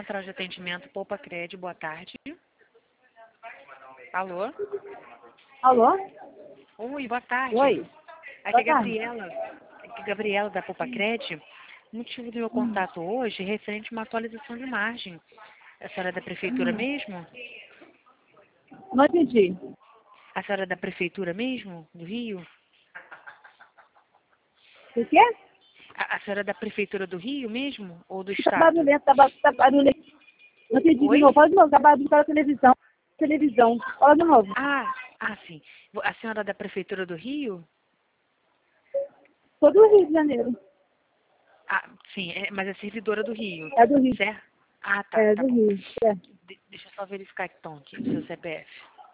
Central de Atendimento Poupa Cred, boa tarde. Alô? Alô? Oi, boa tarde. Oi. Aqui é Boa tarde. Gabriela. Aqui é Gabriela da Poupa Cred. O motivo do meu contato hoje é referente a uma atualização de margem. A senhora é da prefeitura mesmo? Não entendi. A senhora é da prefeitura mesmo, do Rio? O quê? A senhora é da prefeitura do Rio mesmo ou do Tá estado? barulhento, tá barulhento. Não entendi de Oi? novo. Fala de novo. Tá barulhento pela televisão. Televisão. Fala de novo. Sim. A senhora é da prefeitura do Rio? Sou do Rio de Janeiro. Ah, sim, mas é servidora do Rio, É do Rio. certo? Ah, É tá do bom. Rio. É. Deixa eu só verificar então aqui o seu CPF.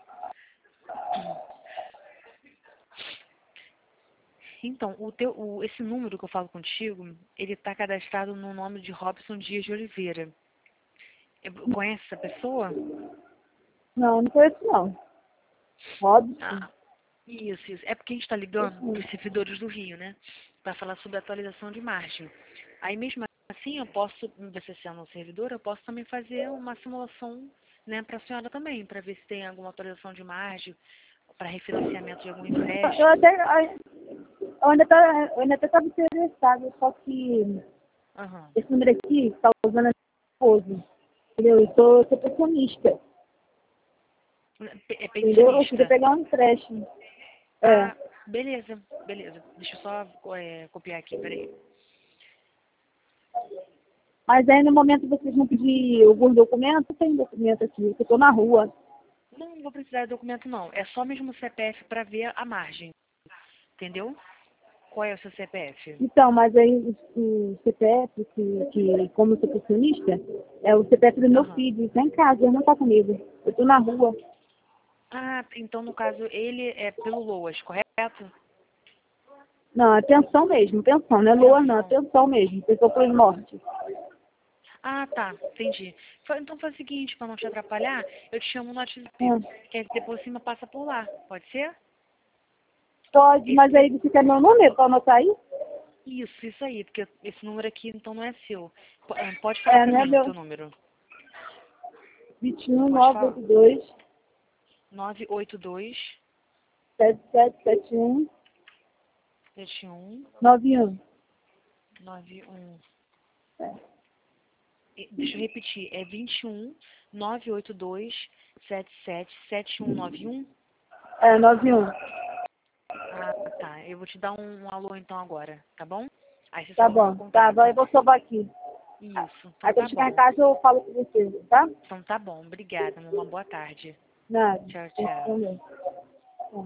Então, esse número que eu falo contigo, ele está cadastrado no nome de Robson Dias de Oliveira. Conhece essa pessoa? Não conheço não. Robson. Ah, isso. É porque a gente está ligando para os servidores do Rio, né? Para falar sobre a atualização de margem. Aí mesmo assim, eu posso, você sendo um servidor, eu posso também fazer uma simulação, né, para a senhora também, para ver se tem alguma atualização de margem, para refinanciamento de algum Eu empréstimo. até, eu ainda até estava interessada, só que Aham. esse número aqui está usando a minha esposa. Entendeu? Eu sou pensionista. É Entendeu? Eu queria pensionista. pegar um empréstimo. É. Ah, beleza. Deixa eu só copiar aqui, peraí. Mas aí no momento vocês vão pedir algum documento, tem documento aqui, eu estou na rua. Não vou precisar de documento não. É só mesmo o CPF para ver a margem. Entendeu? Qual é o seu CPF? Então, mas aí o CPF, que como eu sou pensionista, é o CPF do meu Aham. filho, está em casa, ele não está comigo. Eu estou na rua. Ah, então no caso ele é pelo LOAS, correto? Não, é pensão mesmo, pensão, não é loa não, é Pensão. pensão mesmo, pessoa por morte. Ah, tá, entendi. Então faz o seguinte, para não te atrapalhar, eu te chamo no WhatsApp. Ah, Que aí depois cima passa por lá. Pode ser? pode, mas aí Esse, você quer meu número para anotar aí? isso aí, porque esse número aqui então não é seu. Pode falar É, para né, mim o meu? teu número. 21 Pode falar. 982 982 7771 71 91. 91. É, Deixa eu repetir, é 21 982 77 7191? é 91. Ah, tá. Eu vou te dar um alô então agora, tá bom? Aí você Tá salva o meu bom, tá, agora contato. eu vou salvar aqui. Isso, Aí então quando tá chegar em bom. casa eu falo com você, tá? Então tá bom. Obrigada. Uma boa tarde. Nada. Tchau, Tem que tchau. comer.